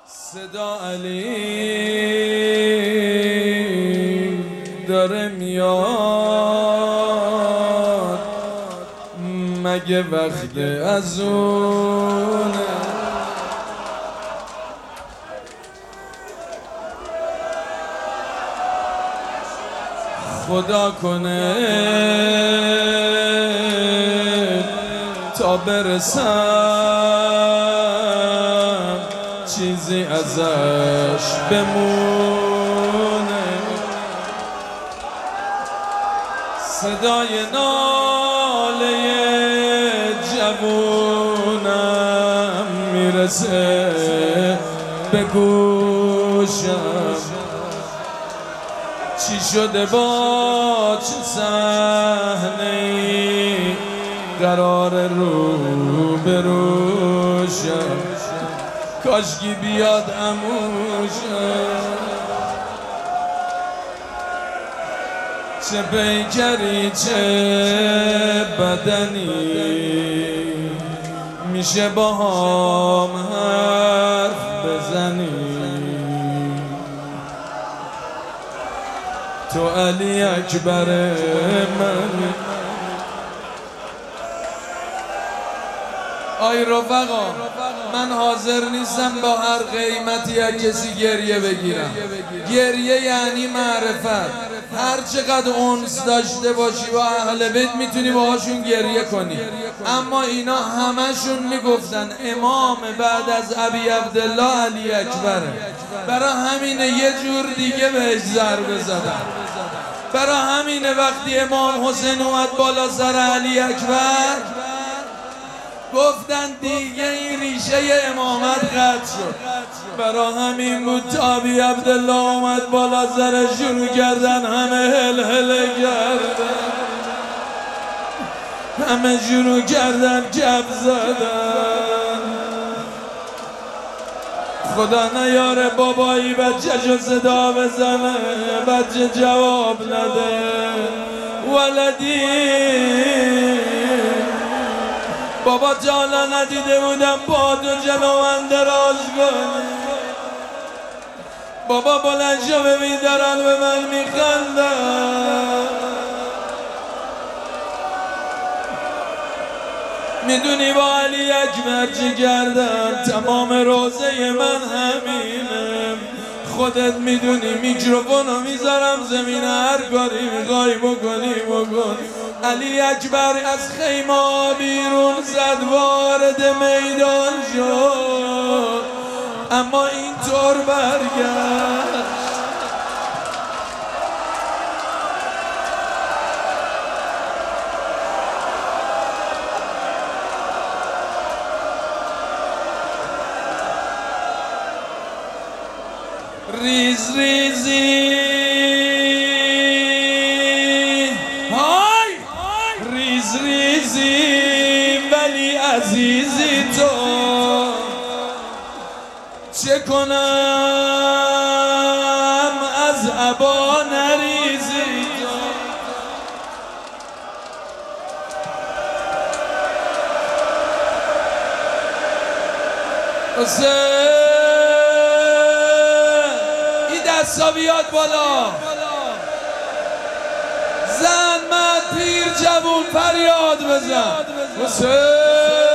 صدا علی داره میاد، مگه وقت از اونه؟ خدا کنه تا برسم چیزی ازش بمونه. صدای ناله جوونم میرسه به گوشم، چی شده با چه صحنه‌ای قرار رو به روشم، کاشکی بیاد عموشم. چه پیکری چه بدنی میشه با هم حرف بزنی، تو علی اکبر من. آی رفقا، من حاضر نیستم با هر قیمتی از کسی گریه بگیرم. گریه یعنی معرفت. هر چقدر انس داشته باشی با اهل بیت میتونی باهاشون گریه کنی. اما اینا همشون میگفتن امام بعد از ابی عبدالله علی اکبره. برای همینه یه جور دیگه بهش ضربه زدن. برای همینه وقتی امام حسین اومد بالا سر علی اکبر گفتن دیگه این ریشه امامت قطع شد. برای همین بود تا ابی عبدالله اومد بالا سر شروع کردن همه هل کردن، همه شروع کردن کف زدن. خدا نیاره بابایی بچه‌شو صدا بزنه، بچه جواب نده. ولدی بابا تا حالا ندیده بودم با تو جلو من دراز کنی. بابا بلند شو ببین دارن به من میخندن. میدونی با علی اکبر چی کردم؟ تمام روزه من همینم. خودت میدونی میکروفونو میذارم زمین، هر کاری میخوای بکنی بکن. علی اکبر از خیمه بیرون زد، وارد میدان شد، اما اینطور برگشت. ریز ریزی های ریز ریزی ولی عزیزی تو، چه کنم از عبا نریزی تو. دستا بیاد بالا، زن مرد پیر جوون فریاد بزن. حسین